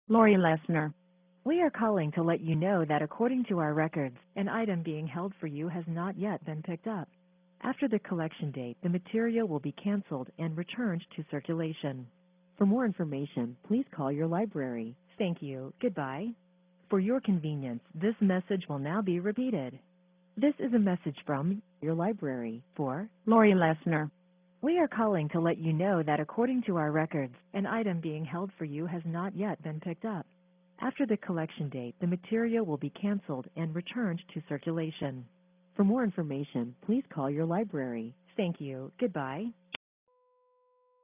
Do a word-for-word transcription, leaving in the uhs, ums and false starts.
Lori Lesnar. We are calling to let you know that according to our records, an item being held for you has not yet been picked up. After the collection date, the material will be canceled and returned to circulation. For more information, please call your library. Thank you. Goodbye. For your convenience, this message will now be repeated. This is a message from your library for Lori Lesnar. We are calling to let you know that according to our records, an item being held for you has not yet been picked up. After the collection date, the material will be canceled and returned to circulation. For more information, please call your library. Thank you. Goodbye.